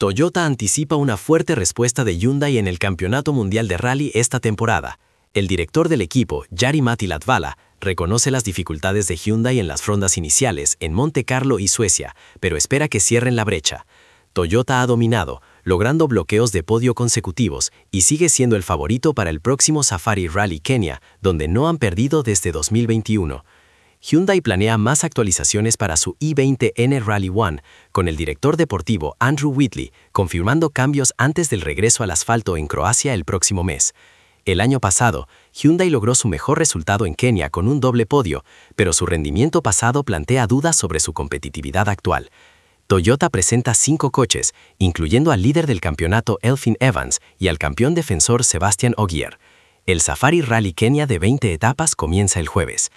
Toyota anticipa una fuerte respuesta de Hyundai en el Campeonato Mundial de Rally esta temporada. El director del equipo, Jari-Matti Latvala, reconoce las dificultades de Hyundai en las rondas iniciales en Monte Carlo y Suecia, pero espera que cierren la brecha. Toyota ha dominado, logrando bloqueos de podio consecutivos y sigue siendo el favorito para el próximo Safari Rally Kenia, donde no han perdido desde 2021. Hyundai planea más actualizaciones para su i20N Rally One, con el director deportivo Andrew Whitley confirmando cambios antes del regreso al asfalto en Croacia el próximo mes. El año pasado, Hyundai logró su mejor resultado en Kenia con un doble podio, pero su rendimiento pasado plantea dudas sobre su competitividad actual. Toyota presenta 5 coches, incluyendo al líder del campeonato Elfyn Evans y al campeón defensor Sebastian Ogier. El Safari Rally Kenia de 20 etapas comienza el jueves.